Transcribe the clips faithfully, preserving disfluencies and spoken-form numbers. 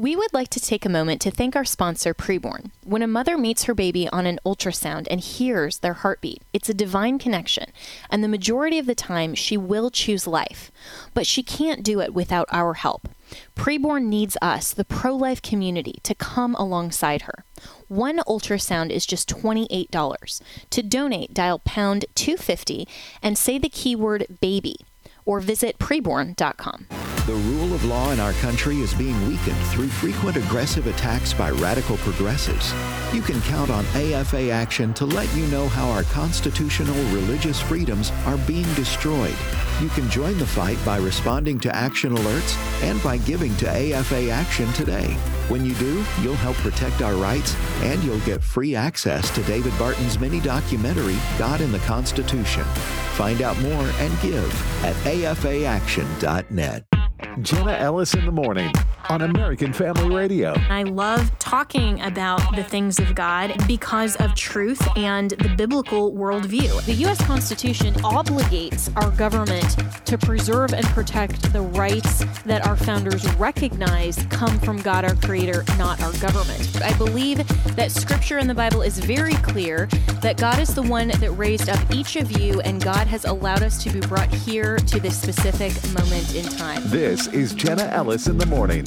We would like to take a moment to thank our sponsor, Preborn. When a mother meets her baby on an ultrasound and hears their heartbeat, it's a divine connection, and the majority of the time she will choose life. But she can't do it without our help. Preborn needs us, the pro-life community, to come alongside her. One ultrasound is just twenty-eight dollars. To donate, dial pound two fifty and say the keyword baby, or visit preborn dot com. The rule of law in our country is being weakened through frequent aggressive attacks by radical progressives. You can count on A F A Action to let you know how our constitutional religious freedoms are being destroyed. You can join the fight by responding to action alerts and by giving to A F A Action today. When you do, you'll help protect our rights and you'll get free access to David Barton's mini documentary, God in the Constitution. Find out more and give at A F A action dot net. Jenna Ellis in the morning on American Family Radio. I love talking about the things of God because of truth and the biblical worldview. The U S Constitution obligates our government to preserve and protect the rights that our founders recognized come from God, our Creator, not our government. I believe that Scripture in the Bible is very clear that God is the one that raised up each of you, and God has allowed us to be brought here to this specific moment in time. This is Jenna Ellis in the morning.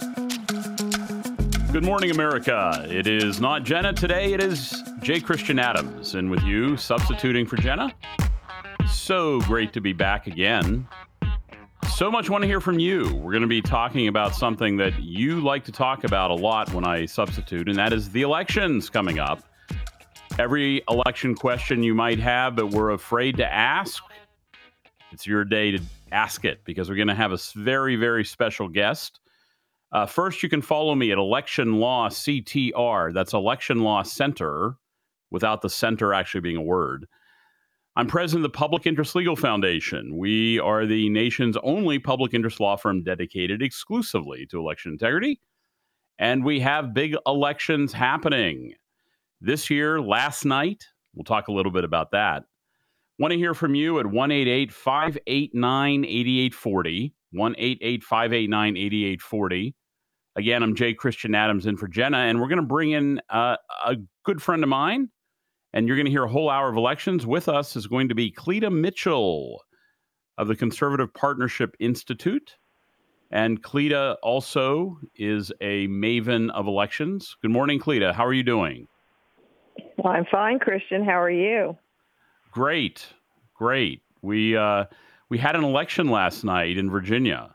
Good morning, America. It is not Jenna today. It is J. Christian Adams. And with you, substituting for Jenna. So great to be back again. So much want to hear from you. We're going to be talking about something that you like to talk about a lot when I substitute, and that is the elections coming up. Every election question you might have, but we're afraid to ask, it's your day to ask it, because we're going to have a very, very special guest. Uh, first, you can follow me at Election Law C T R. That's Election Law Center, without the center actually being a word. I'm president of the Public Interest Legal Foundation. We are the nation's only public interest law firm dedicated exclusively to election integrity. And we have big elections happening this year, last night. We'll talk a little bit about that. Want to hear from you at one eight eight, five eight nine, eight eight four zero, one eight eight, five eight nine, eight eight four zero. Again, I'm J. Christian Adams in for Jenna, and we're going to bring in uh, a good friend of mine, and you're going to hear a whole hour of elections. With us is going to be Cleta Mitchell of the Conservative Partnership Institute, and Cleta also is a maven of elections. Good morning, Cleta. How are you doing? Well, I'm fine, Christian. How are you? Great, great. We uh, we had an election last night in Virginia,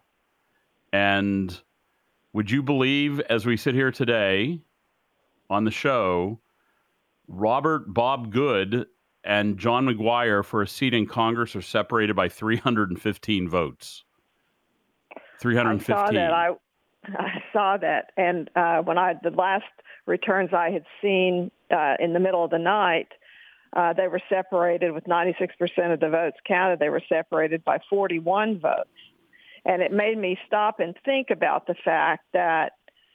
and would you believe, as we sit here today on the show, Robert Bob Good and John McGuire for a seat in Congress are separated by three hundred fifteen votes. three hundred fifteen. I saw that. I, I saw that, and uh, when I the last returns I had seen uh, in the middle of the night. Uh, they were separated with ninety-six percent of the votes counted. They were separated by forty-one votes. And it made me stop and think about the fact that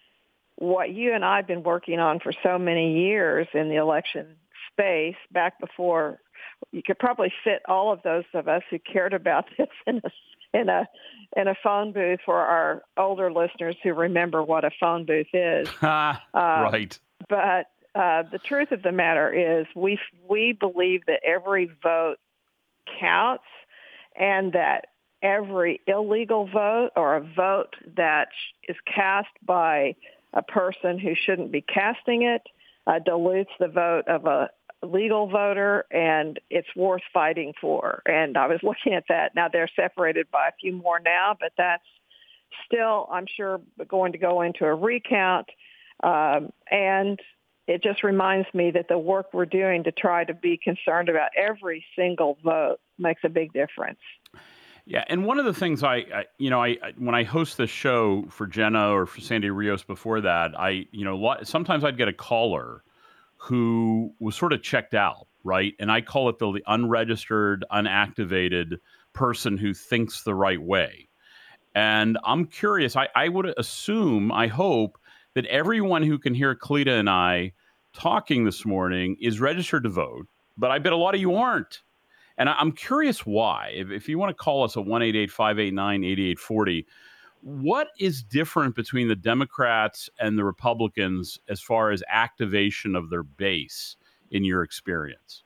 what you and I have been working on for so many years in the election space, back before you could probably fit all of those of us who cared about this in a, in a, in a phone booth for our older listeners who remember what a phone booth is. uh, right. But Uh, the truth of the matter is we we believe that every vote counts and that every illegal vote or a vote that is cast by a person who shouldn't be casting it uh, dilutes the vote of a legal voter, and it's worth fighting for. And I was looking at that. Now they're separated by a few more now, but that's still, I'm sure, going to go into a recount. Um, and it just reminds me that the work we're doing to try to be concerned about every single vote makes a big difference. Yeah, and one of the things I, I you know, I, I when I host this show for Jenna or for Sandy Rios before that, I, you know, lot, sometimes I'd get a caller who was sort of checked out, right? And I call it the, the unregistered, unactivated person who thinks the right way. And I'm curious, I, I would assume, I hope, that everyone who can hear Cleta and I talking this morning is registered to vote, but I bet a lot of you aren't. And I, I'm curious why. If, if you want to call us at one eight eight, five eight nine, eight eight four zero, What is different between the Democrats and the Republicans as far as activation of their base in your experience?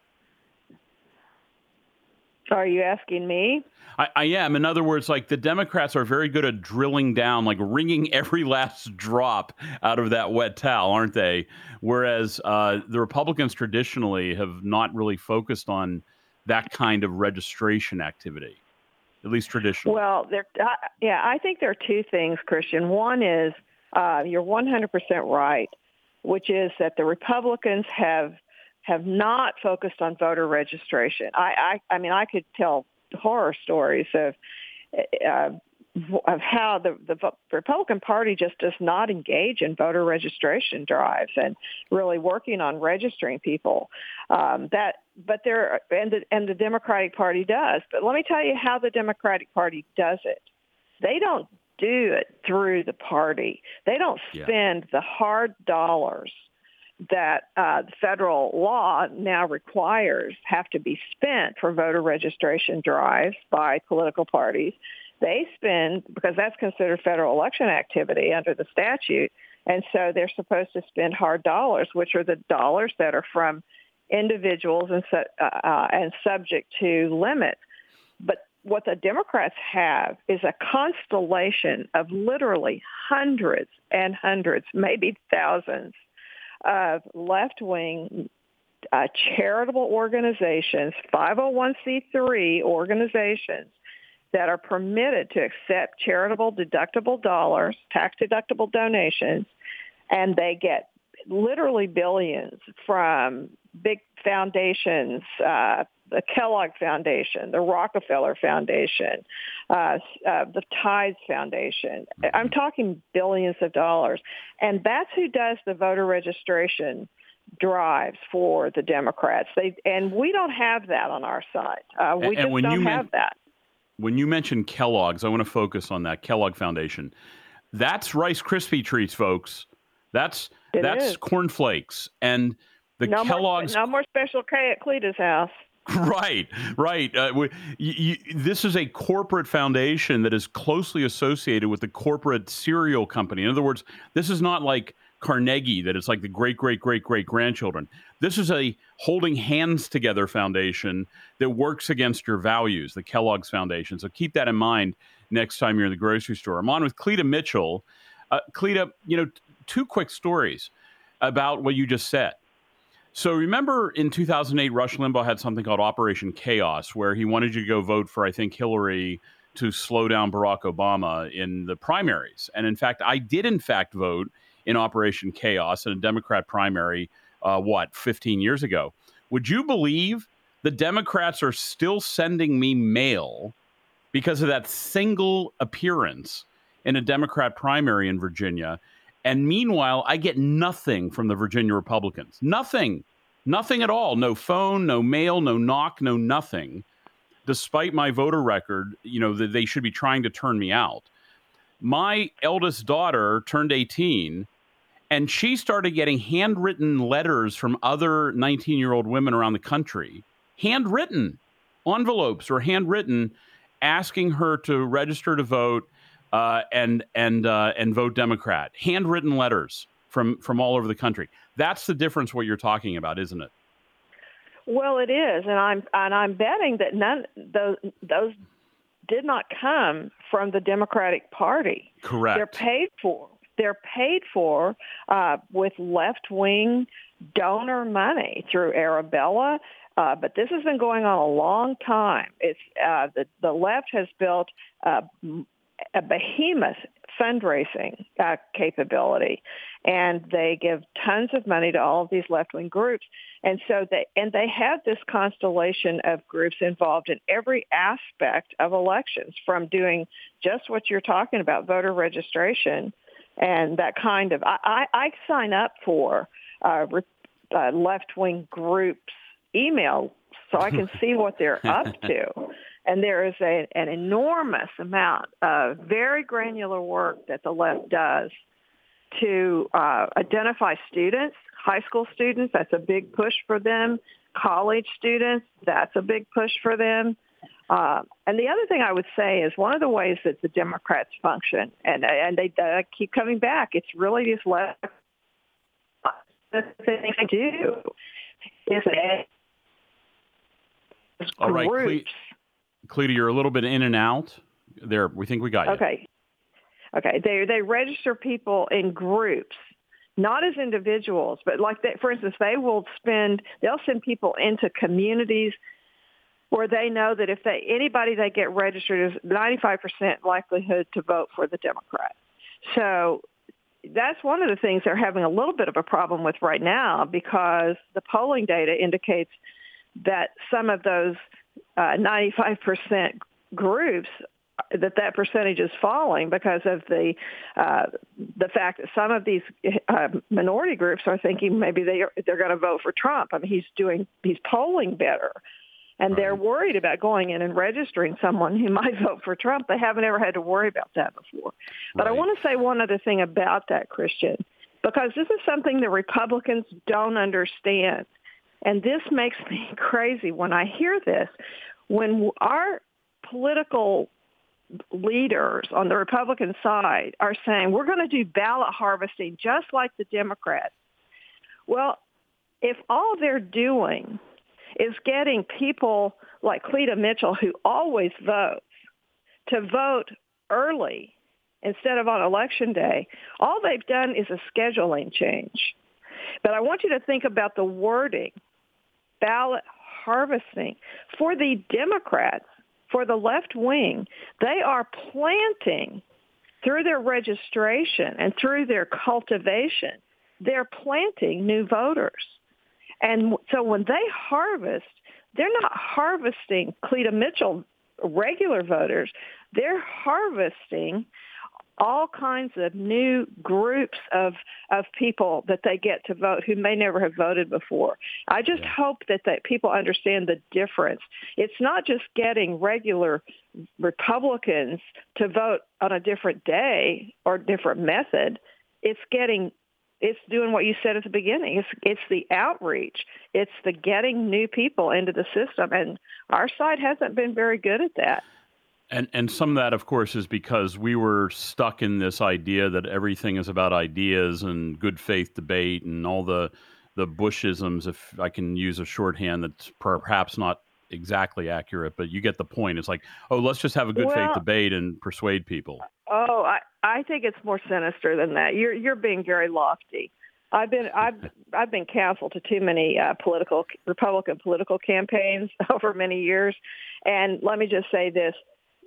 Are you asking me? I, I am. In other words, like the Democrats are very good at drilling down, like wringing every last drop out of that wet towel, aren't they? Whereas uh, the Republicans traditionally have not really focused on that kind of registration activity, at least traditionally. Well, there, uh, yeah, I think there are two things, Christian. One is uh, you're one hundred percent right, which is that the Republicans have have not focused on voter registration. I, I, I mean, I could tell horror stories of uh, of how the, the Republican Party just does not engage in voter registration drives and really working on registering people. Um, that, but there, and the, and the Democratic Party does. But let me tell you how the Democratic Party does it. They don't do it through the party. They don't spend yeah. the hard dollars that uh, the federal law now requires have to be spent for voter registration drives by political parties. They spend, because that's considered federal election activity under the statute, and so they're supposed to spend hard dollars, which are the dollars that are from individuals and, uh, and subject to limits. But what the Democrats have is a constellation of literally hundreds and hundreds, maybe thousands, of left-wing uh, charitable organizations, five oh one c three organizations that are permitted to accept charitable deductible dollars, tax-deductible donations, and they get literally billions from big foundations, uh, the Kellogg Foundation, the Rockefeller Foundation, uh, uh, the Tides Foundation. I'm talking billions of dollars. And that's who does the voter registration drives for the Democrats. They, and we don't have that on our side. Uh, we and, just don't you have men- that. When you mentioned Kellogg's, I want to focus on that Kellogg Foundation. That's Rice Krispie treats, folks. That's it that's is. cornflakes. And the no Kellogg's... More, no more Special K at Cleta's house. Right, right. Uh, we, you, you, this is a corporate foundation that is closely associated with the corporate cereal company. In other words, this is not like Carnegie, that it's like the great, great, great, great grandchildren. This is a holding hands together foundation that works against your values, the Kellogg's Foundation. So keep that in mind next time you're in the grocery store. I'm on with Cleta Mitchell. Uh, Cleta, you know, t- two quick stories about what you just said. So remember in two thousand eight, Rush Limbaugh had something called Operation Chaos, where he wanted you to go vote for, I think, Hillary to slow down Barack Obama in the primaries. And in fact, I did, in fact, vote in Operation Chaos in a Democrat primary, uh, what, fifteen years ago. Would you believe the Democrats are still sending me mail because of that single appearance in a Democrat primary in Virginia? And meanwhile, I get nothing from the Virginia Republicans. Nothing. Nothing at all. No phone, no mail, no knock, no nothing. Despite my voter record, you know, that they should be trying to turn me out. My eldest daughter turned eighteen, and she started getting handwritten letters from other nineteen-year-old women around the country. Handwritten. Envelopes or handwritten, asking her to register to vote Uh, and and uh, and vote Democrat. Handwritten letters from from all over the country. That's the difference. What you're talking about, isn't it? Well, it is, and I'm and I'm betting that none those those did not come from the Democratic Party. Correct. They're paid for. They're paid for uh, with left wing donor money through Arabella. Uh, but this has been going on a long time. It's uh, the the left has built Uh, a behemoth fundraising uh, capability, and they give tons of money to all of these left-wing groups. And so they and they have this constellation of groups involved in every aspect of elections, from doing just what you're talking about, voter registration, and that kind of. I, I, I sign up for uh, uh, left-wing groups' email so I can see what they're up to. And there is a, an enormous amount of very granular work that the left does to uh, identify students, high school students. That's a big push for them. College students, that's a big push for them. Uh, and the other thing I would say is one of the ways that the Democrats function, and and they uh, keep coming back, it's really just less the thing they do is that all right, groups. Cleta, you're a little bit in and out. There, we think we got you. Okay. Okay. They they register people in groups, not as individuals, but like that. For instance, they will spend. They'll send people into communities where they know that if they anybody they get registered is ninety-five percent likelihood to vote for the Democrat. So that's one of the things they're having a little bit of a problem with right now, because the polling data indicates that some of those uh, ninety-five percent groups, that that percentage is falling because of the uh, the fact that some of these uh, minority groups are thinking maybe they are, they're going to vote for Trump. I mean, he's doing he's polling better, and right. they're worried about going in and registering someone who might vote for Trump. They haven't ever had to worry about that before. But right. I want to say one other thing about that, Christian, because this is something the Republicans don't understand, and this makes me crazy when I hear this. When our political leaders on the Republican side are saying we're going to do ballot harvesting just like the Democrats. Well, if all they're doing is getting people like Cleta Mitchell, who always votes, to vote early instead of on Election Day, all they've done is a scheduling change. But I want you to think about the wording, ballot harvesting. For the Democrats, for the left wing, they are planting through their registration and through their cultivation, they're planting new voters. And so when they harvest, they're not harvesting Cleta Mitchell regular voters. They're harvesting all kinds of new groups of of people that they get to vote who may never have voted before. I just yeah. hope that, that people understand the difference. It's not just getting regular Republicans to vote on a different day or different method. It's getting it's doing what you said at the beginning. It's it's the outreach. It's the getting new people into the system. And our side hasn't been very good at that. And and some of that, of course, is because we were stuck in this idea that everything is about ideas and good faith debate and all the the Bushisms, if I can use a shorthand that's perhaps not exactly accurate, but you get the point. It's like, oh, let's just have a good well, faith debate and persuade people. Oh, I, I think it's more sinister than that. You're you're being very lofty. I've been I've I've been counsel to too many uh, political Republican political campaigns over many years, and let me just say this.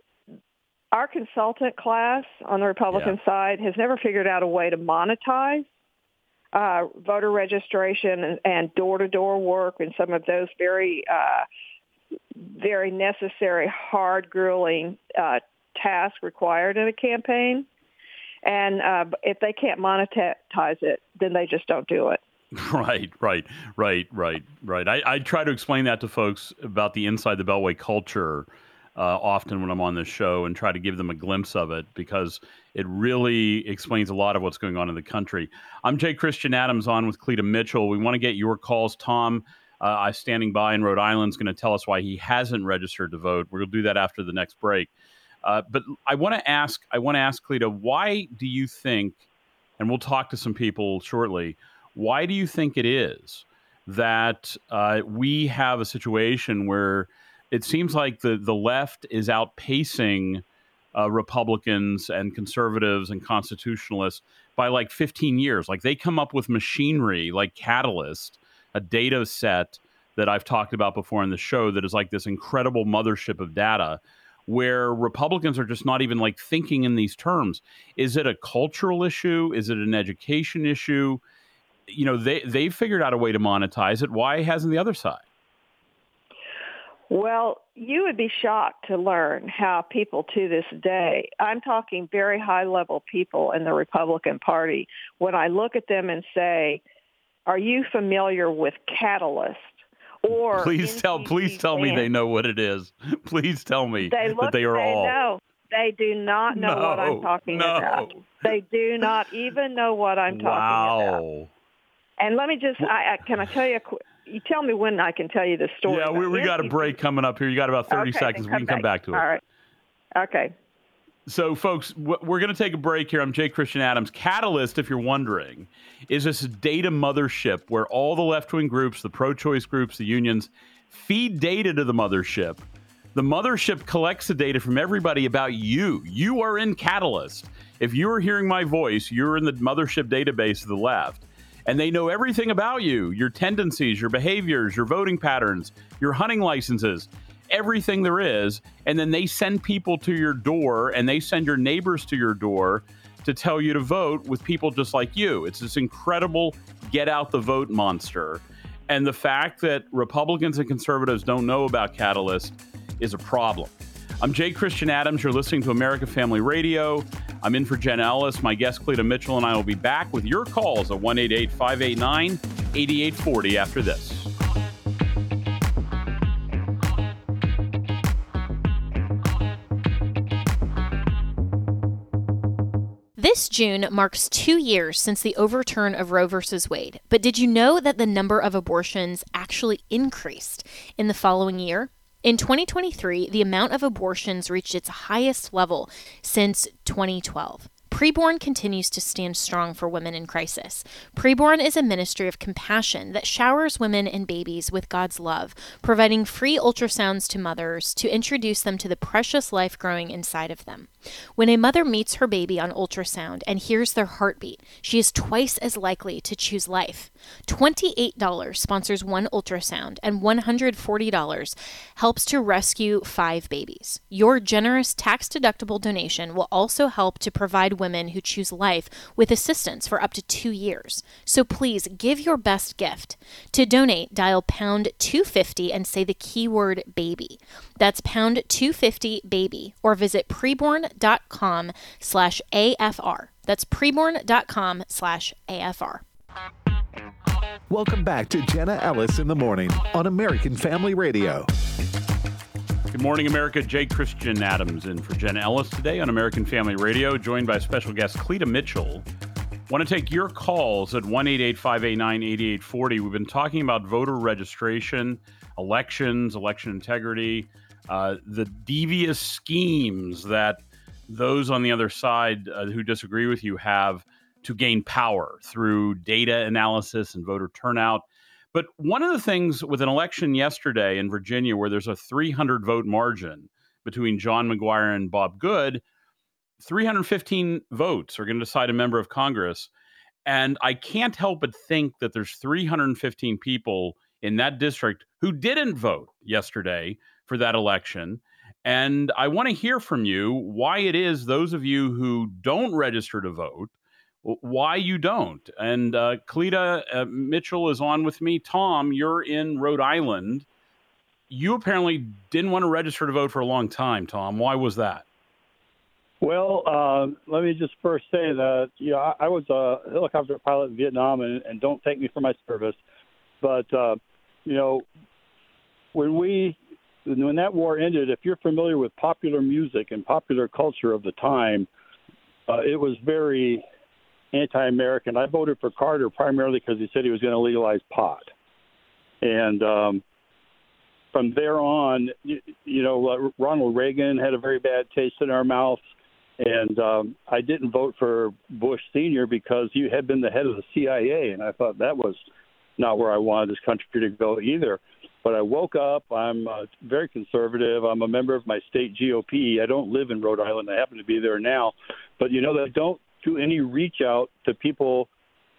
Our consultant class on the Republican yeah. side has never figured out a way to monetize uh, voter registration and, and door-to-door work and some of those very, uh, very necessary, hard, grueling uh, tasks required in a campaign. And uh, if they can't monetize it, then they just don't do it. Right, right, right, right, right. I, I try to explain that to folks about the Inside the Beltway culture Uh, often when I'm on this show, and try to give them a glimpse of it, because it really explains a lot of what's going on in the country. I'm Jay Christian Adams, on with Cleta Mitchell. We want to get your calls. Tom, uh, I'm standing by in Rhode Island, is going to tell us why he hasn't registered to vote. We'll do that after the next break. Uh, but I want to ask, I want to ask Cleta, why do you think, and we'll talk to some people shortly, why do you think it is that uh, we have a situation where it seems like the, the left is outpacing uh, Republicans and conservatives and constitutionalists by like fifteen years? Like, they come up with machinery like Catalyst, a data set that I've talked about before on the show that is like this incredible mothership of data, where Republicans are just not even like thinking in these terms. Is it a cultural issue? Is it an education issue? You know, they, they've figured out a way to monetize it. Why hasn't the other side? Well, you would be shocked to learn how people to this day, I'm talking very high-level people in the Republican Party, when I look at them and say, are you familiar with Catalyst? Or please tell, please tell me they know what it is. Please tell me they look, that they are they all. Know. They do not know no, what I'm talking no. about. They do not even know what I'm talking wow. about. And let me just, I, I, can I tell you, you tell me when I can tell you the story. Yeah, we, we got a break coming up here. You got about thirty okay, seconds. We can back. come back to it. All right. Okay. So, folks, we're going to take a break here. I'm Jay Christian Adams. Catalyst, if you're wondering, is this data mothership where all the left-wing groups, the pro-choice groups, the unions, feed data to the mothership. The mothership collects the data from everybody about you. You are in Catalyst. If you are hearing my voice, you're in the mothership database of the left. And they know everything about you, your tendencies, your behaviors, your voting patterns, your hunting licenses, everything there is. And then they send people to your door, and they send your neighbors to your door to tell you to vote with people just like you. It's this incredible get out the vote monster. And the fact that Republicans and conservatives don't know about Catalyst is a problem. I'm Jay Christian Adams. You're listening to America Family Radio. I'm in for Jenna Ellis. My guest, Cleta Mitchell, and I will be back with your calls at one eight eight, five eight nine, eight eight four zero after this. This June marks two years since the overturn of Roe v. Wade. But did you know that the number of abortions actually increased in the following year? In twenty twenty-three, the amount of abortions reached its highest level since twenty twelve. Preborn continues to stand strong for women in crisis. Preborn is a ministry of compassion that showers women and babies with God's love, providing free ultrasounds to mothers to introduce them to the precious life growing inside of them. When a mother meets her baby on ultrasound and hears their heartbeat, she is twice as likely to choose life. twenty-eight dollars sponsors one ultrasound, and one hundred forty dollars helps to rescue five babies. Your generous tax-deductible donation will also help to provide women who choose life with assistance for up to two years. So please give your best gift. To donate, dial pound two fifty and say the keyword baby. That's pound two fifty baby, or visit preborn.com slash AFR. That's preborn.com slash AFR. Welcome back to Jenna Ellis in the Morning on American Family Radio. Good morning, America. Jay Christian Adams in for Jenna Ellis today on American Family Radio, joined by special guest Cleta Mitchell. Want to take your calls at one eight eight, five eight nine, eight eight four zero. We've been talking about voter registration, elections, election integrity, uh, the devious schemes that those on the other side uh, who disagree with you have to gain power through data analysis and voter turnout. But one of the things with an election yesterday in Virginia, where there's a three hundred vote margin between John McGuire and Bob Good, three hundred fifteen votes are going to decide a member of Congress. And I can't help but think that there's three hundred fifteen people in that district who didn't vote yesterday for that election. And I want to hear from you why it is those of you who don't register to vote, why you don't. And uh, Cleta uh, Mitchell is on with me. Tom, you're in Rhode Island. You apparently didn't want to register to vote for a long time, Tom. Why was that? Well, uh, let me just first say that you know, I, I was a helicopter pilot in Vietnam, and, and don't thank me for my service. But, uh, you know, when we when that war ended, if you're familiar with popular music and popular culture of the time, uh, it was very anti-American. I voted for Carter primarily because he said he was going to legalize pot. And um, from there on, you, you know, Ronald Reagan had a very bad taste in our mouth. And um, I didn't vote for Bush Senior because he had been the head of the C I A, and I thought that was not where I wanted this country to go either. But I woke up. I'm uh, very conservative. I'm a member of my state G O P. I don't live in Rhode Island. I happen to be there now. But, you know, I don't do any reach out to people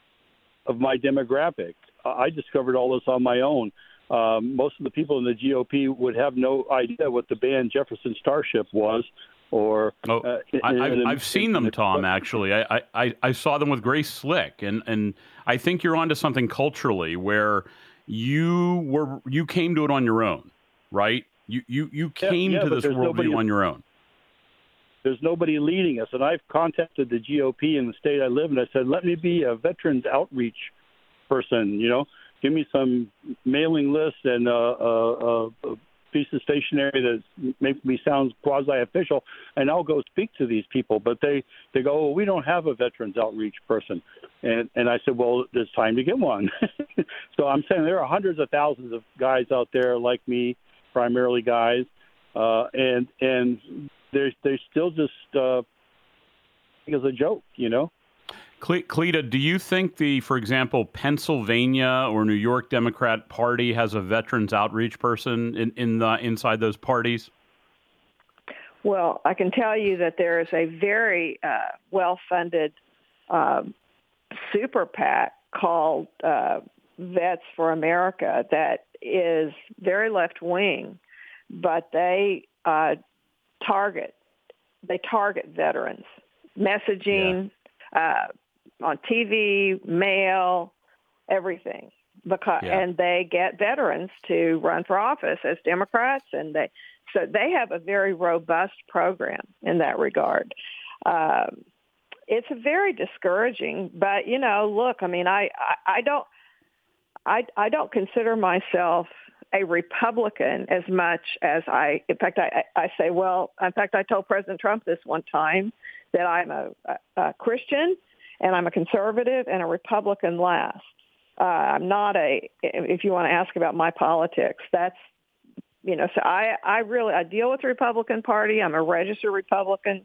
of my demographic. I discovered all this on my own. Um, most of the people in the G O P would have no idea what the band Jefferson Starship was. Or oh, uh, I, in, I've, in, I've seen them, Tom. Actually, I, I, I saw them with Grace Slick, and, and I think you're onto something culturally where you were you came to it on your own, right? You you you came yeah, yeah, to this worldview on your own. There's nobody leading us, and I've contacted the G O P in the state I live in. I said, let me be a veterans outreach person. You know, give me some mailing list and uh, uh, uh, piece of stationery that makes me sound quasi-official, and I'll go speak to these people. But they, they go, oh, we don't have a veterans outreach person. And, and I said, well, it's time to get one. So I'm saying there are hundreds of thousands of guys out there like me, primarily guys, uh, and and they they still just uh, think it's a joke, you know. Cleta, do you think the, for example, Pennsylvania or New York Democrat Party has a veterans outreach person in, in the inside those parties? Well, I can tell you that there is a very uh, well-funded uh, super PAC called uh, Vets for America that is very left-wing, but they uh, target they target veterans, messaging yeah. uh, on T V, mail, everything, because yeah. and they get veterans to run for office as Democrats, and they so they have a very robust program in that regard. Um, it's very discouraging, but you know, look, I mean, I, I, I don't. I, I don't consider myself a Republican as much as I, in fact, I, I say, well, in fact, I told President Trump this one time that I'm a, a, a Christian and I'm a conservative and a Republican last. Uh, I'm not a, if you want to ask about my politics, that's, you know, so I, I really, I deal with the Republican Party. I'm a registered Republican,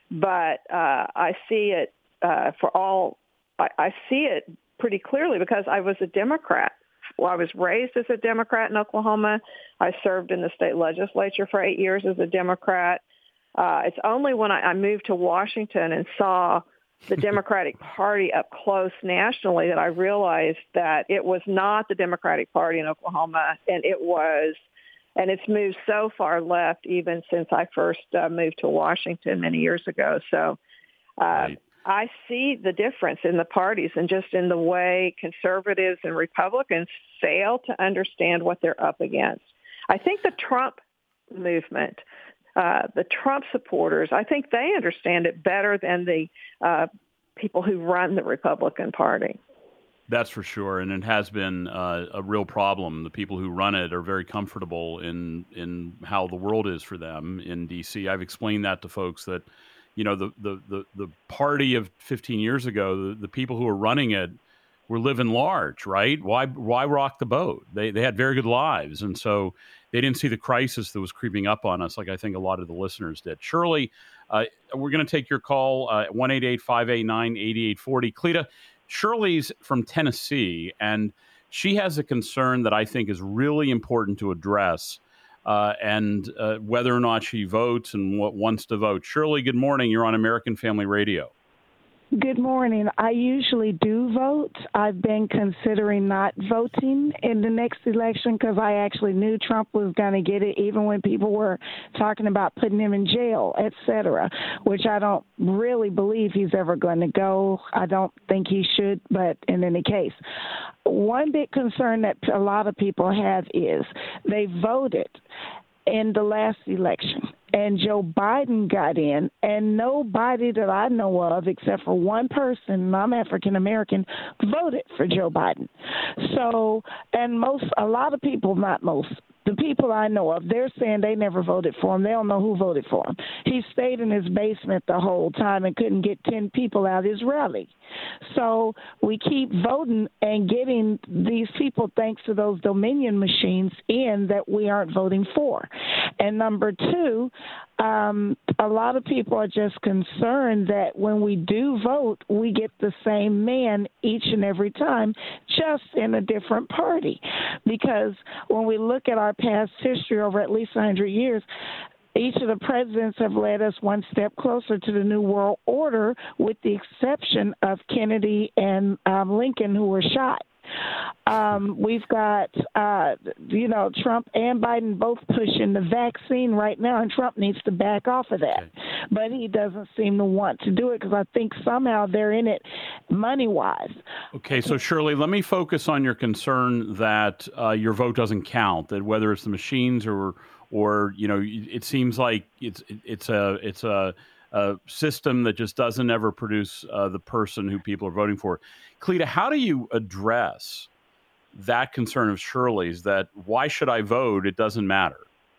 but uh, I see it uh, for all, I, I see it pretty clearly because I was a Democrat. Well, I was raised as a Democrat in Oklahoma. I served in the state legislature for eight years as a Democrat. Uh, it's only when I, I moved to Washington and saw the Democratic Party up close nationally that I realized that it was not the Democratic Party in Oklahoma, and it was, and it's moved so far left even since I first uh, moved to Washington many years ago. So, uh, right. I see the difference in the parties and just in the way conservatives and Republicans fail to understand what they're up against. I think the Trump movement, uh, the Trump supporters, I think they understand it better than the uh, people who run the Republican Party. That's for sure, and it has been uh, a real problem. The people who run it are very comfortable in in how the world is for them in D C. I've explained that to folks that, you know, the, the, the, the party of fifteen years ago, the, the people who were running it were living large, right? Why why rock the boat? They they had very good lives. And so they didn't see the crisis that was creeping up on us like I think a lot of the listeners did. Shirley, uh, we're going to take your call, uh, one eight eight, five eight nine, eight eight four zero. Cleta, Shirley's from Tennessee, and she has a concern that I think is really important to address. Uh, and uh, whether or not she votes and what wants to vote. Shirley, good morning. You're on American Family Radio. Good morning. I usually do vote. I've been considering not voting in the next election because I actually knew Trump was going to get it, even when people were talking about putting him in jail, et cetera, which I don't really believe he's ever going to go. I don't think he should, but in any case. One big concern that a lot of people have is they voted in the last election, and Joe Biden got in, and nobody that I know of, except for one person, and I'm African American, voted for Joe Biden. So, and most, a lot of people, not most, the people I know of, they're saying they never voted for him. They don't know who voted for him. He stayed in his basement the whole time and couldn't get ten people out his rally. So we keep voting and getting these people, thanks to those Dominion machines, in that we aren't voting for. And number two, um, a lot of people are just concerned that when we do vote, we get the same man each and every time, just in a different party. Because when we look at our past history over at least one hundred years, each of the presidents have led us one step closer to the New World Order, with the exception of Kennedy and um, Lincoln, who were shot. Um, we've got, uh, you know, Trump and Biden both pushing the vaccine right now, and Trump needs to back off of that. Okay. But he doesn't seem to want to do it because I think somehow they're in it money-wise. Okay, so Shirley, let me focus on your concern that uh, your vote doesn't count, that whether it's the machines or, or you know, it seems like it's it's a it's a, a system that just doesn't ever produce uh, the person who people are voting for. Cleta, how do you address that concern of Shirley's, that why should I vote? It doesn't matter.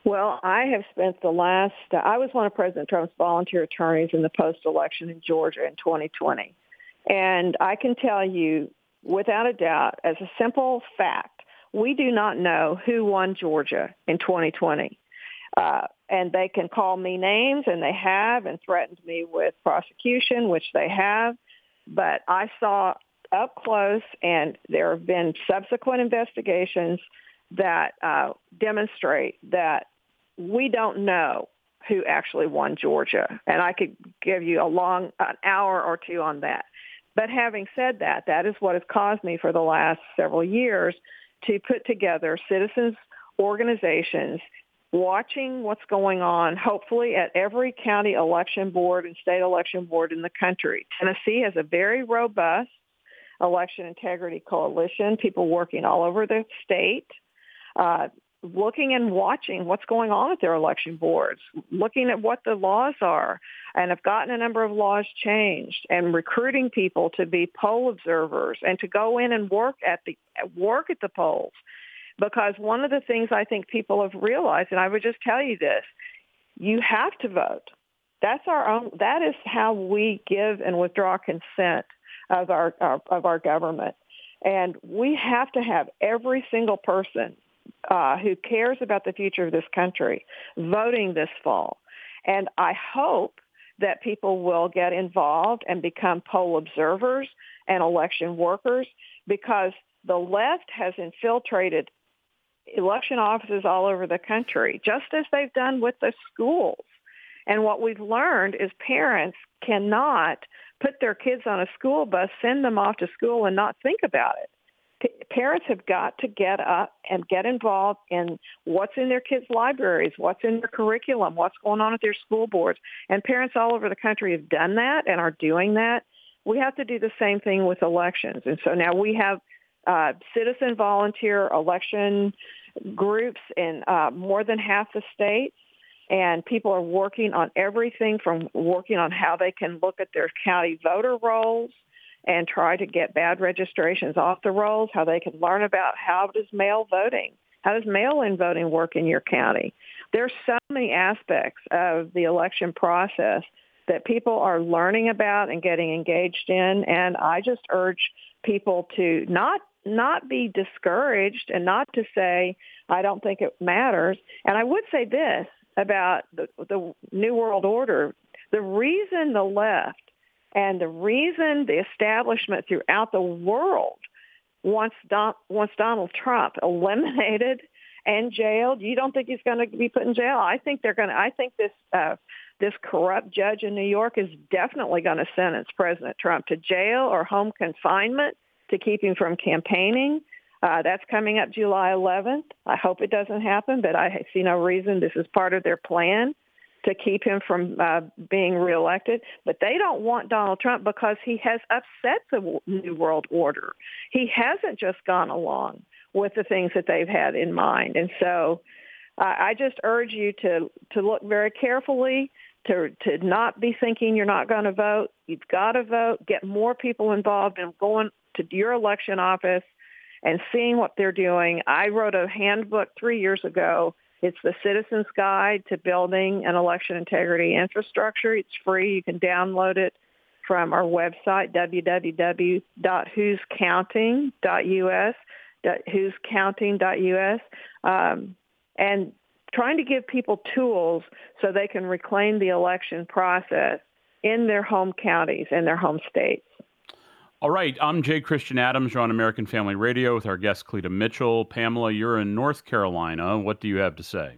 Well, I have spent the last, uh, I was one of President Trump's volunteer attorneys in the post-election in Georgia in twenty twenty. And I can tell you, without a doubt, as a simple fact, we do not know who won Georgia in twenty twenty. Uh, and they can call me names, and they have, and threatened me with prosecution, which they have. But I saw up close, and there have been subsequent investigations that uh, demonstrate that we don't know who actually won Georgia. And I could give you a long, an hour or two on that. But having said that, that is what has caused me for the last several years to put together citizens organizations watching what's going on, hopefully at every county election board and state election board in the country. Tennessee has a very robust election integrity coalition, people working all over the state, uh, looking and watching what's going on at their election boards, looking at what the laws are, and have gotten a number of laws changed, and recruiting people to be poll observers and to go in and work at the work at the polls. Because one of the things I think people have realized, and I would just tell you this, you have to vote. That's our own. That is how we give and withdraw consent of our, our of our government, and we have to have every single person uh, who cares about the future of this country voting this fall. And I hope that people will get involved and become poll observers and election workers, because the left has infiltrated election offices all over the country, just as they've done with the schools. And what we've learned is parents cannot put their kids on a school bus, send them off to school, and not think about it. P- parents have got to get up and get involved in what's in their kids' libraries, what's in their curriculum, what's going on at their school boards. And parents all over the country have done that and are doing that. We have to do the same thing with elections. And so now we have uh, citizen volunteer election groups in uh, more than half the states. And people are working on everything from working on how they can look at their county voter rolls and try to get bad registrations off the rolls, how they can learn about how does mail voting, how does mail-in voting work in your county. There's so many aspects of the election process that people are learning about and getting engaged in. And I just urge people to not not be discouraged and not to say, I don't think it matters. And I would say this about the, the New World Order. The reason the left and the reason the establishment throughout the world wants, Don, wants Donald Trump eliminated and jailed, you don't think he's going to be put in jail? I think they're going to. I think this uh, this corrupt judge in New York is definitely going to sentence President Trump to jail or home confinement to keep him from campaigning. Uh, that's coming up July eleventh. I hope it doesn't happen, but I see no reason. This is part of their plan to keep him from uh, being reelected. But they don't want Donald Trump because he has upset the New World Order. He hasn't just gone along with the things that they've had in mind. And so uh, I just urge you to, to look very carefully, to, to not be thinking you're not going to vote. You've got to vote. Get more people involved in going to your election office and seeing what they're doing. I wrote a handbook three years ago. It's the Citizen's Guide to Building an Election Integrity Infrastructure. It's free. You can download it from our website, w w w dot who's counting dot u s, who's counting dot u s, um, and trying to give people tools so they can reclaim the election process in their home counties and their home states. All right, I'm Jay Christian Adams. You're on American Family Radio with our guest, Cleta Mitchell. Pamela, you're in North Carolina. What do you have to say?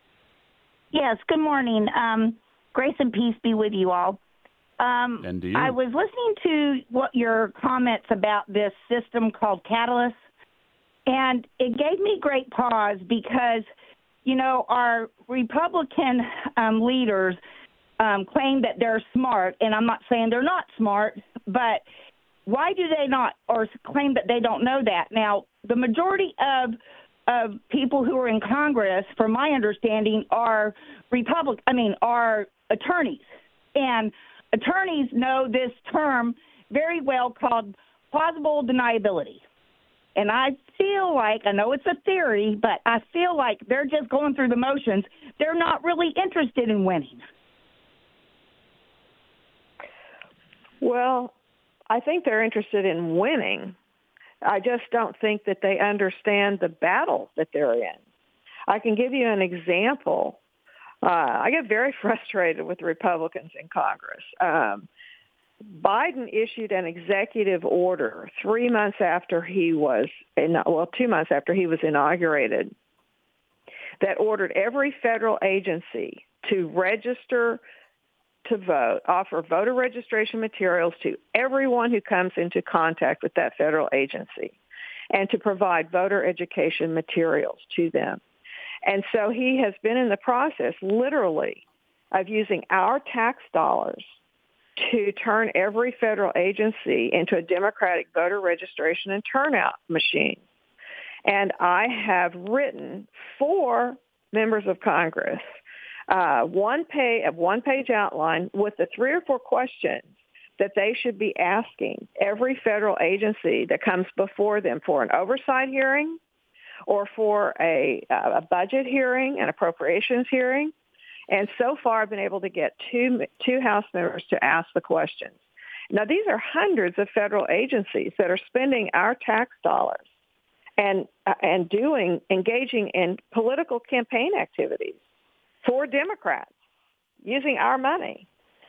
Yes, good morning. Um, grace and peace be with you all. Um, and to you. I was listening to what your comments about this system called Catalyst, and it gave me great pause because, you know, our Republican um, leaders um, claim that they're smart, and I'm not saying they're not smart, but why do they not, or claim that they don't know that? Now, the majority of of people who are in Congress, from my understanding, are Republic. I mean, are attorneys, and attorneys know this term very well called plausible deniability. And I feel like, I know it's a theory, but I feel like they're just going through the motions. They're not really interested in winning. Well, I think they're interested in winning. I just don't think that they understand the battle that they're in. I can give you an example. Uh, I get very frustrated with Republicans in Congress. Um, Biden issued an executive order three months after he was, in, well, two months after he was inaugurated, that ordered every federal agency to register to vote, offer voter registration materials to everyone who comes into contact with that federal agency, and to provide voter education materials to them. And so he has been in the process, literally, of using our tax dollars to turn every federal agency into a Democratic voter registration and turnout machine. And I have written four members of Congress uh, one page, a one-page outline with the three or four questions that they should be asking every federal agency that comes before them for an oversight hearing or for a, a budget hearing, an appropriations hearing. And so far, I've been able to get two, two House members to ask the questions. Now, these are hundreds of federal agencies that are spending our tax dollars and uh, and doing, engaging in political campaign activities for Democrats using our money.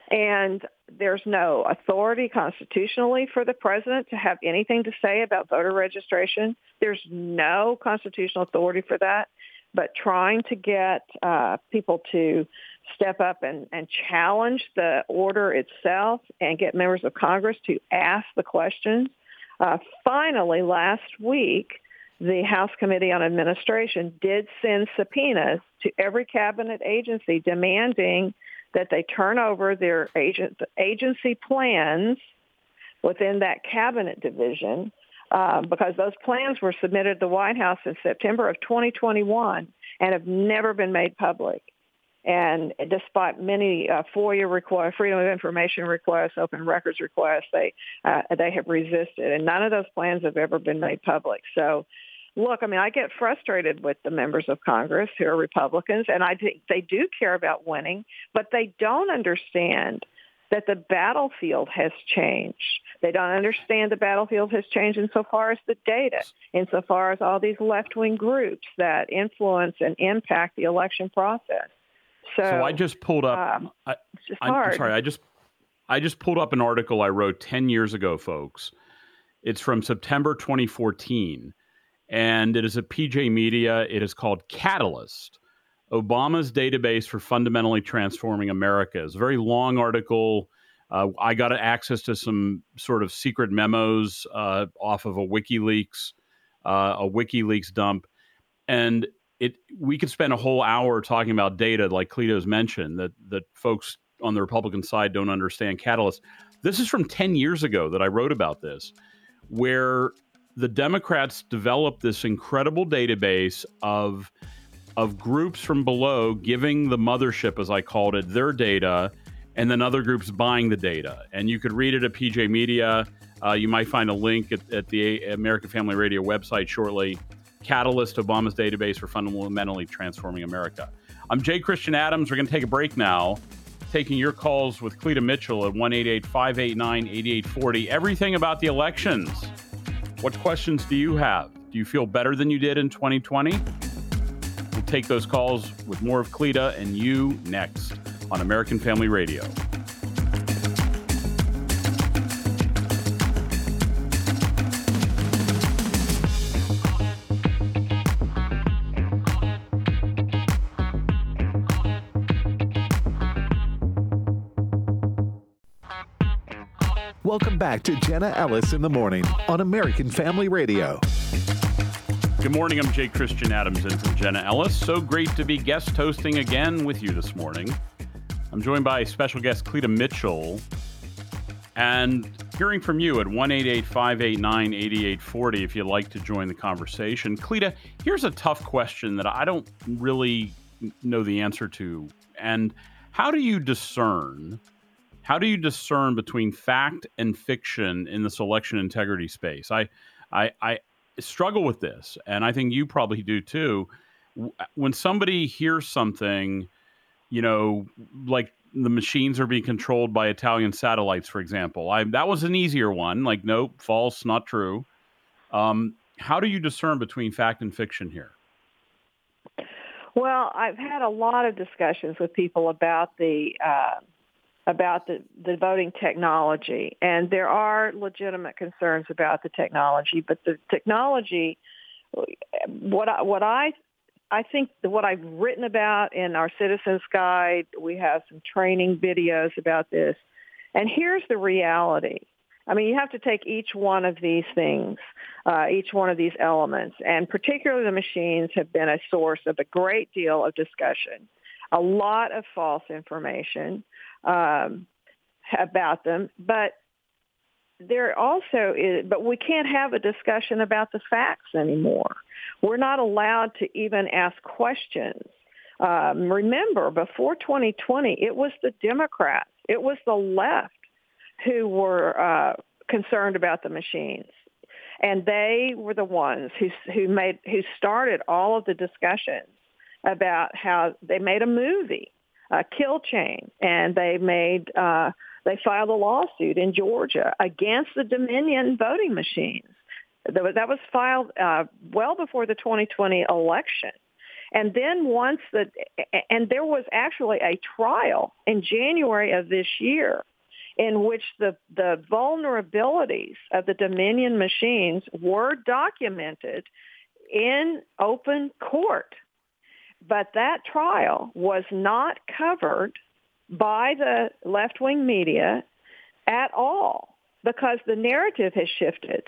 And there's no authority constitutionally for the president to have anything to say about voter registration. There's no constitutional authority for that. But trying to get uh, people to step up and, and challenge the order itself and get members of Congress to ask the questions. Uh, finally, last week, the House Committee on Administration did send subpoenas to every cabinet agency demanding that they turn over their agent, agency plans within that cabinet division, uh, because those plans were submitted to the White House in September of twenty twenty-one and have never been made public. And despite many uh, FOIA requests, Freedom of Information requests, open records requests, they uh, they have resisted, and none of those plans have ever been made public. So, look, I mean, I get frustrated with the members of Congress who are Republicans, and I think they do care about winning, but they don't understand that the battlefield has changed. They don't understand the battlefield has changed insofar as the data, insofar as all these left-wing groups that influence and impact the election process. So, so I just pulled up. Um, I, it's just I, hard. I'm sorry. I just I just pulled up an article I wrote ten years ago, folks. It's from September twenty fourteen, and it is a P J Media. It is called Catalyst: Obama's Database for Fundamentally Transforming America. It's a very long article. Uh, I got access to some sort of secret memos uh, off of a WikiLeaks, uh, a WikiLeaks dump, and it. We could spend a whole hour talking about data, like Cleto's mentioned, that that folks on the Republican side don't understand. Catalyst. This is from ten years ago that I wrote about this, where the Democrats developed this incredible database of of groups from below giving the mothership, as I called it, their data, and then other groups buying the data. And you could read it at P J Media. Uh, you might find a link at, at the American Family Radio website shortly. Catalyst: Obama's Database for Fundamentally Transforming America. I'm Jay Christian Adams. We're going to take a break now, taking your calls with Cleta Mitchell at one eight eight, five eight nine, eight eight four zero. Everything about the elections. What questions do you have? Do you feel better than you did in twenty twenty? We'll take those calls with more of Cleta and you next on American Family Radio. Welcome back to Jenna Ellis in the Morning on American Family Radio. Good morning. I'm Jay Christian Adams in from Jenna Ellis. So great to be guest hosting again with you this morning. I'm joined by special guest Cleta Mitchell, and hearing from you at one eight eight, five eight nine, eight eight four zero if you'd like to join the conversation. Cleta, here's a tough question that I don't really know the answer to. And how do you discern How do you discern between fact and fiction in this election integrity space? I, I, I, struggle with this, and I think you probably do too. When somebody hears something, you know, like the machines are being controlled by Italian satellites, for example, I, that was an easier one. Like, nope, false, not true. Um, how do you discern between fact and fiction here? Well, I've had a lot of discussions with people about the uh, about the, the voting technology, and there are legitimate concerns about the technology. But the technology, what I, what I I think what I've written about in our Citizens Guide, we have some training videos about this, and here's the reality. I mean, you have to take each one of these things, uh, each one of these elements, and particularly the machines have been a source of a great deal of discussion, a lot of false information um, about them. But there also is, but we can't have a discussion about the facts anymore. We're not allowed to even ask questions. Um, remember, before twenty twenty, it was the Democrats, it was the left who were uh, concerned about the machines, and they were the ones who who made who started all of the discussions about how they made a movie, uh, Kill Chain, and they made uh, they filed a lawsuit in Georgia against the Dominion voting machines. That was, that was filed uh, well before the twenty twenty election. And then once the and there was actually a trial in January of this year in which the, the vulnerabilities of the Dominion machines were documented in open court. But that trial was not covered by the left-wing media at all because the narrative has shifted.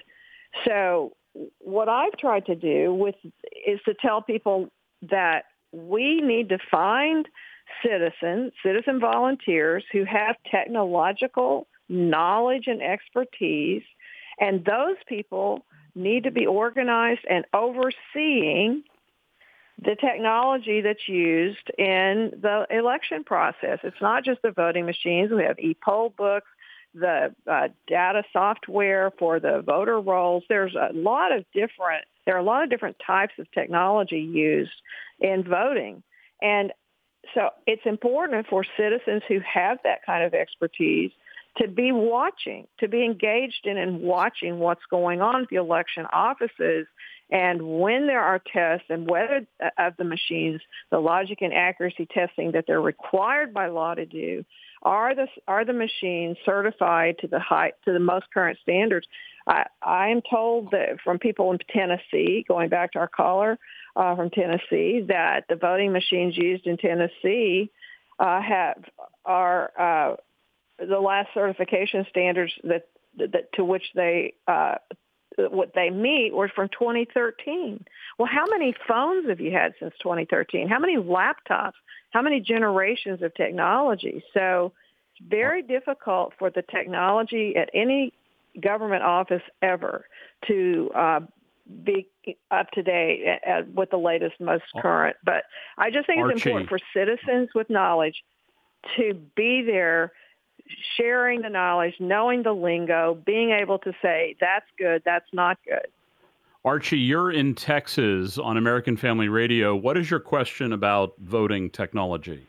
So what I've tried to do with is to tell people that we need to find citizens, citizen volunteers who have technological knowledge and expertise, and those people need to be organized and overseeing the technology that's used in the election process. It's not just the voting machines. We have e-poll books, the uh, data software for the voter rolls. There's a lot of different, there are a lot of different types of technology used in voting. And so it's important for citizens who have that kind of expertise to be watching, to be engaged in and watching what's going on at the election offices, and when there are tests and whether of the machines, the logic and accuracy testing that they're required by law to do, are the are the machines certified to the high to the most current standards? I, I am told that from people in Tennessee, going back to our caller uh, from Tennessee, that the voting machines used in Tennessee uh, have are uh, the last certification standards that, that to which they uh, what they meet were from twenty thirteen. Well, how many phones have you had since twenty thirteen? How many laptops? How many generations of technology? So it's very difficult for the technology at any government office ever to uh, be up to date at, with the latest, most current. But I just think it's Archie. important for citizens with knowledge to be there, sharing the knowledge, knowing the lingo, being able to say, that's good, that's not good. Archie, you're in Texas on American Family Radio. What is your question about voting technology?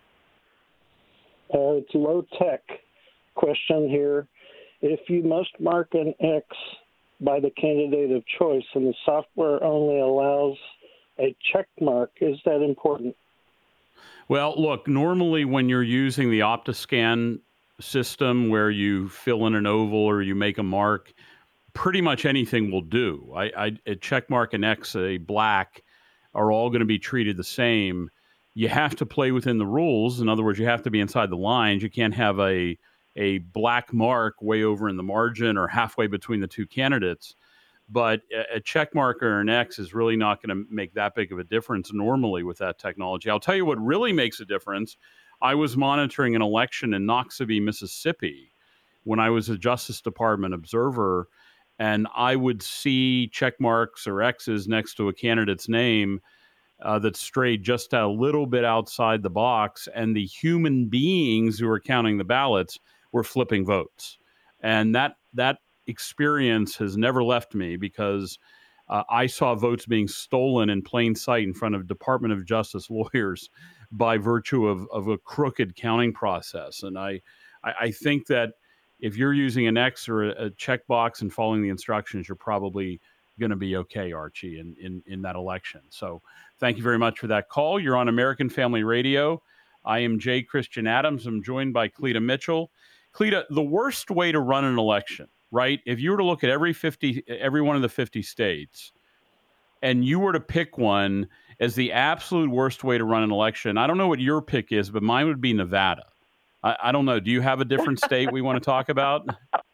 Uh, it's a low-tech question here. If you must mark an X by the candidate of choice and the software only allows a check mark, is that important? Well, look, normally when you're using the OptiScan system where you fill in an oval or you make a mark, pretty much anything will do. I, I, a check mark, an X, a black are all going to be treated the same. You have to play within the rules. In other words, you have to be inside the lines. You can't have a a black mark way over in the margin or halfway between the two candidates. But a, a check mark or an X is really not going to make that big of a difference normally with that technology. I'll tell you what really makes a difference. I was monitoring an election in Noxubee, Mississippi, when I was a Justice Department observer, and I would see check marks or X's next to a candidate's name uh, that strayed just a little bit outside the box, and the human beings who were counting the ballots were flipping votes. And that that experience has never left me because uh, I saw votes being stolen in plain sight in front of Department of Justice lawyers by virtue of, of a crooked counting process. And I, I, I think that if you're using an X or a, a checkbox and following the instructions, you're probably going to be okay, Archie, in, in, in that election. So thank you very much for that call. You're on American Family Radio. I am Jay Christian Adams. I'm joined by Cleta Mitchell. Cleta, the worst way to run an election, right? If you were to look at every fifty, every one of the fifty states, and you were to pick one as the absolute worst way to run an election, I don't know what your pick is, but mine would be Nevada. I, I don't know. Do you have a different state we want to talk about?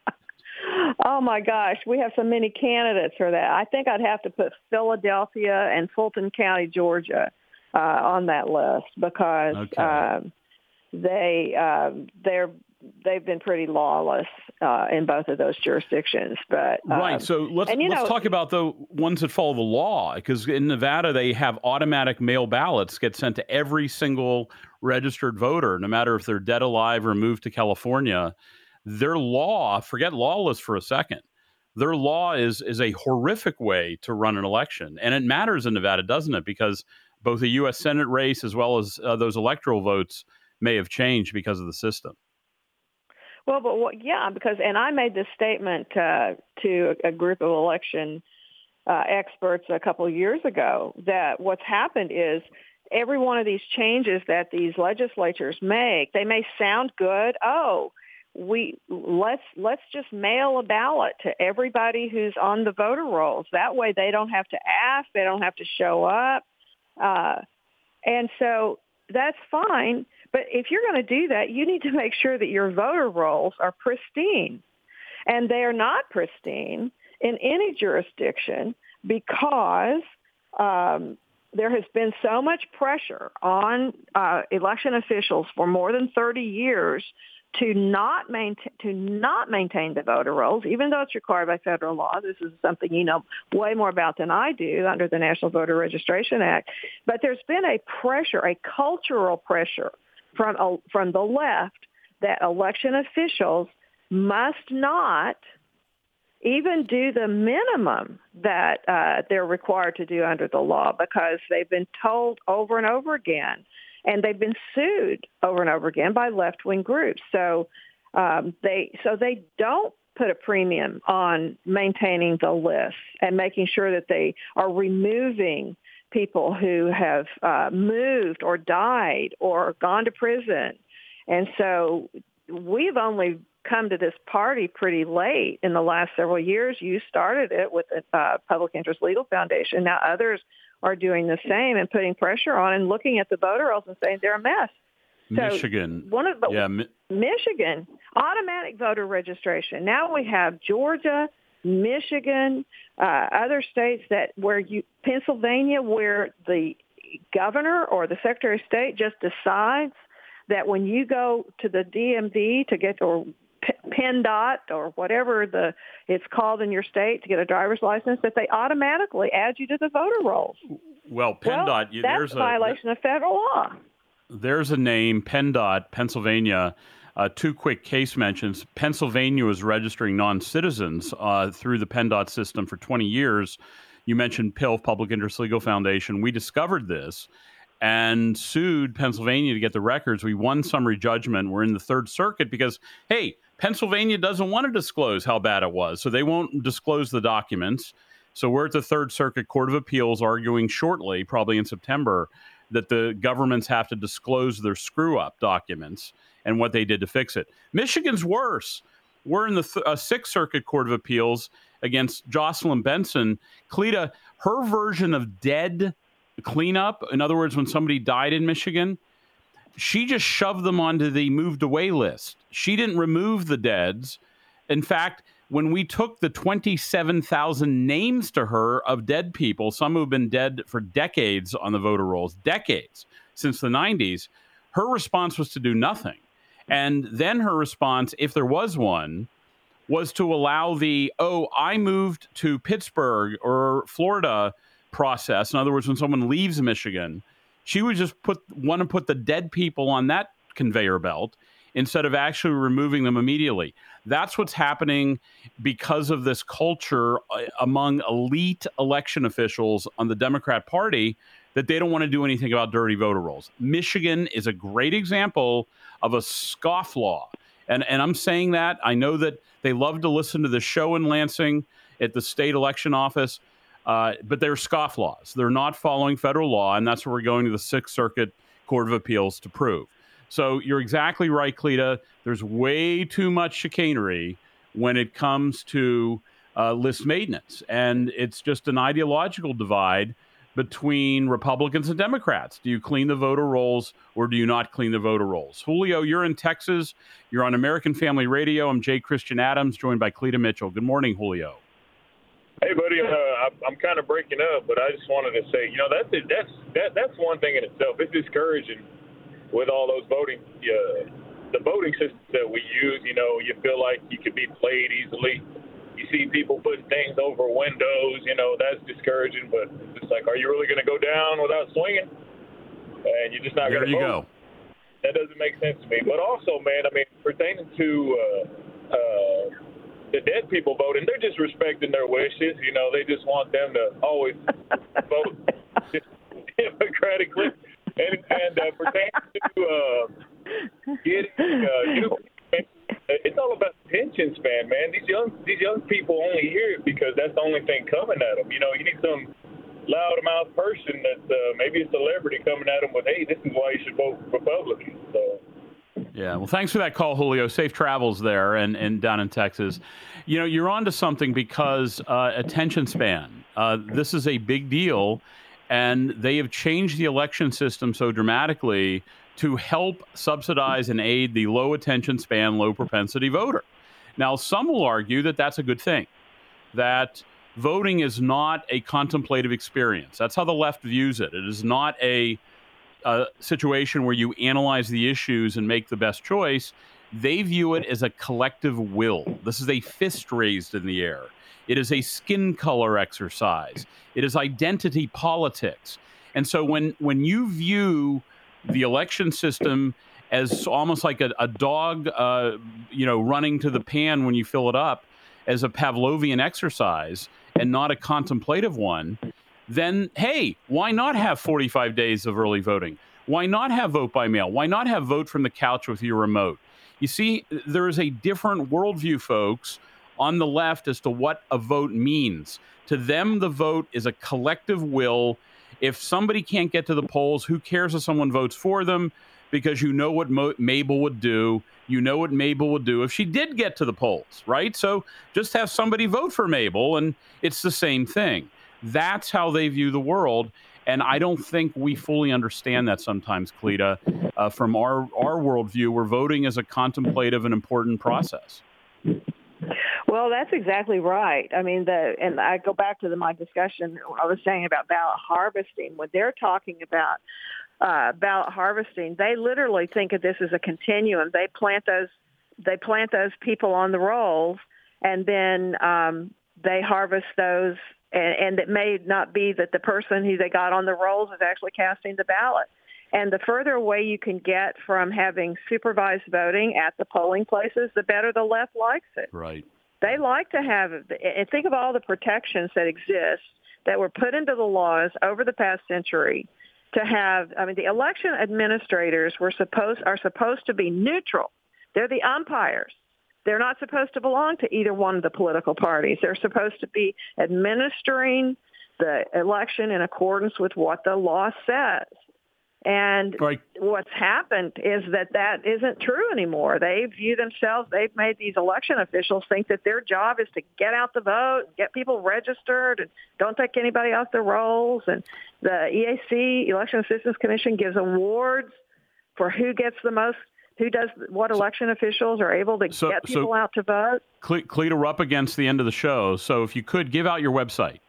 Oh, my gosh. We have so many candidates for that. I think I'd have to put Philadelphia and Fulton County, Georgia, uh, on that list because okay. um, they, um, they're, they've been pretty lawless uh, in both of those jurisdictions. But um, Right. So let's, and, let's know, talk about the ones that follow the law, because in Nevada, they have automatic mail ballots get sent to every single registered voter, no matter if they're dead, alive, or moved to California. Their law, forget lawless for a second, their law is is a horrific way to run an election. And it matters in Nevada, doesn't it? Because both the U S Senate race as well as uh, those electoral votes may have changed because of the system. Well, but what, yeah, because, and I made this statement uh, to a, a group of election uh, experts a couple of years ago that what's happened is every one of these changes that these legislatures make, they may sound good. Oh, we let's let's just mail a ballot to everybody who's on the voter rolls. That way they don't have to ask, they don't have to show up. Uh, and so that's fine. But if you're going to do that, you need to make sure that your voter rolls are pristine. And they are not pristine in any jurisdiction because um, there has been so much pressure on uh, election officials for more than thirty years to not maintain to not maintain the voter rolls, even though it's required by federal law. This is something you know way more about than I do under the National Voter Registration Act. But there's been a pressure, a cultural pressure from uh, from the left that election officials must not even do the minimum that uh, they're required to do under the law because they've been told over and over again. And they've been sued over and over again by left-wing groups. So um, they so they don't put a premium on maintaining the list and making sure that they are removing people who have uh, moved or died or gone to prison. And so we've only come to this party pretty late in the last several years. You started it with the uh, Public Interest Legal Foundation. Now others are doing the same and putting pressure on and looking at the voter rolls and saying they're a mess. So Michigan. One of the, yeah, Mi- Michigan, automatic voter registration. Now we have Georgia, Michigan, uh, other states that where you, Pennsylvania, where the governor or the Secretary of State just decides that when you go to the D M V to get, or PennDOT or whatever the it's called in your state to get a driver's license, that they automatically add you to the voter rolls. Well, PennDOT, well, you, that's there's a violation a, of federal law. There's a name, PennDOT, Pennsylvania. Uh, two quick case mentions. Pennsylvania was registering non-citizens uh, through the PennDOT system for twenty years. You mentioned P I L F, Public Interest Legal Foundation. We discovered this and sued Pennsylvania to get the records. We won summary judgment. We're in the Third Circuit because, hey, Pennsylvania doesn't want to disclose how bad it was, so they won't disclose the documents. So we're at the Third Circuit Court of Appeals arguing shortly, probably in September, that the governments have to disclose their screw-up documents and what they did to fix it. Michigan's worse. We're in the th- uh, Sixth Circuit Court of Appeals against Jocelyn Benson. Cleta, her version of dead cleanup, in other words, when somebody died in Michigan, she just shoved them onto the moved away list. She didn't remove the deads. In fact, when we took the twenty-seven thousand names to her of dead people, some who have been dead for decades on the voter rolls, decades, since the nineties, her response was to do nothing. And then her response, if there was one, was to allow the, oh, I moved to Pittsburgh or Florida process. In other words, when someone leaves Michigan, she would just put want to put the dead people on that conveyor belt instead of actually removing them immediately. That's what's happening because of this culture among elite election officials on the Democrat Party that they don't want to do anything about dirty voter rolls. Michigan is a great example of a scofflaw. And, and I'm saying that. I know that they love to listen to the show in Lansing at the state election office, uh, but they're scofflaws. They're not following federal law, and that's what we're going to the Sixth Circuit Court of Appeals to prove. So you're exactly right, Cleta. There's way too much chicanery when it comes to uh, list maintenance, and it's just an ideological divide between Republicans and Democrats. Do you clean the voter rolls or do you not clean the voter rolls? Julio, you're in Texas. You're on American Family Radio. I'm Jay Christian Adams, joined by Cleta Mitchell. Good morning, Julio. Hey, buddy. Uh, I'm kind of breaking up, but I just wanted to say, you know, that's that's that, that's one thing in itself. It's discouraging with all those voting, uh, the voting systems that we use. You know, you feel like you could be played easily. You see people putting things over windows, you know, that's discouraging. But it's like, are you really going to go down without swinging? And you're just not going to vote. There you go. That doesn't make sense to me. But also, man, I mean, pertaining to uh, uh, the dead people voting, they're just respecting their wishes. You know, they just want them to always vote democratically. And, and uh, pertaining to uh, getting uh, new it's all about attention span, man. These young these young people only hear it because that's the only thing coming at them. You know, you need some loudmouth person that uh, maybe a celebrity coming at them with, hey, this is why you should vote Republican. So. Yeah, well, thanks for that call, Julio. Safe travels there and, and down in Texas. You know, you're on to something because uh, attention span. Uh, this is a big deal, and they have changed the election system so dramatically to help subsidize and aid the low attention span, low propensity voter. Now, some will argue that that's a good thing, that voting is not a contemplative experience. That's how the left views it. It is not a, a situation where you analyze the issues and make the best choice. They view it as a collective will. This is a fist raised in the air. It is a skin color exercise. It is identity politics. And so when when you view the election system as almost like a, a dog, uh, you know, running to the pan when you fill it up, as a Pavlovian exercise and not a contemplative one, then, hey, why not have forty-five days of early voting? Why not have vote by mail? Why not have vote from the couch with your remote? You see, there is a different worldview, folks, on the left as to what a vote means. To them, the vote is a collective will. If somebody can't get to the polls, who cares if someone votes for them? Because you know what Mo- Mabel would do. You know what Mabel would do if she did get to the polls, right? So just have somebody vote for Mabel, and it's the same thing. That's how they view the world. And I don't think we fully understand that sometimes, Cleta. Uh, from our, our worldview, where voting is a contemplative and important process. Well, that's exactly right. I mean, the and I go back to the, my discussion I was saying about ballot harvesting. When they're talking about uh, ballot harvesting, they literally think of this as a continuum. They plant those they plant those people on the rolls, and then um, they harvest those. And, and it may not be that the person who they got on the rolls is actually casting the ballot. And the further away you can get from having supervised voting at the polling places, the better the left likes it. Right. They like to have, and think of all the protections that exist that were put into the laws over the past century to have, I mean, the election administrators were supposed are supposed to be neutral. They're the umpires. They're not supposed to belong to either one of the political parties. They're supposed to be administering the election in accordance with what the law says. And right. What's happened is that that isn't true anymore. They view themselves, they've made these election officials think that their job is to get out the vote, get people registered, and don't take anybody off the rolls. And the E A C, Election Assistance Commission, gives awards for who gets the most, who does what election officials are able to so, get people so, out to vote. Cleta, we're up against the end of the show, so if you could give out your website.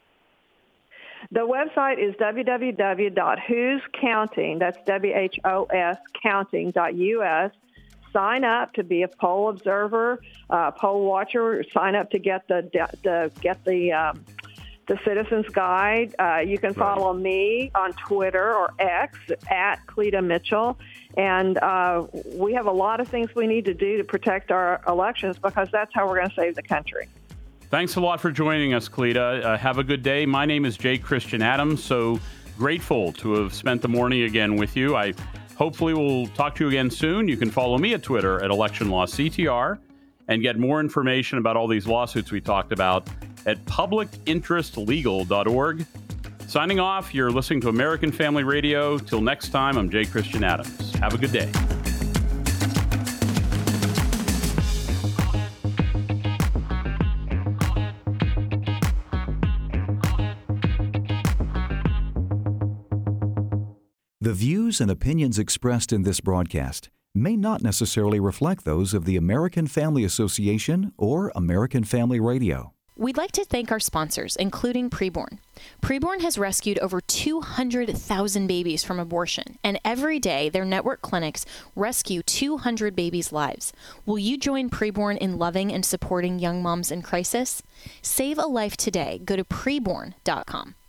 The website is w w w dot whos counting, that's W H O S counting dot U S. Sign up to be a poll observer, uh, poll watcher. Sign up to get the, the get the um, the Citizen's Guide. Uh, you can follow right. me on Twitter or X at Cleta Mitchell. And uh, we have a lot of things we need to do to protect our elections because that's how we're going to save the country. Thanks a lot for joining us, Cleta. Uh, have a good day. My name is Jay Christian Adams. So grateful to have spent the morning again with you. I hopefully will talk to you again soon. You can follow me at Twitter at Election Law C T R and get more information about all these lawsuits we talked about at public interest legal dot org. Signing off, you're listening to American Family Radio. Till next time, I'm Jay Christian Adams. Have a good day. The views and opinions expressed in this broadcast may not necessarily reflect those of the American Family Association or American Family Radio. We'd like to thank our sponsors, including Preborn. Preborn has rescued over two hundred thousand babies from abortion, and every day their network clinics rescue two hundred babies' lives. Will you join Preborn in loving and supporting young moms in crisis? Save a life today. Go to preborn dot com.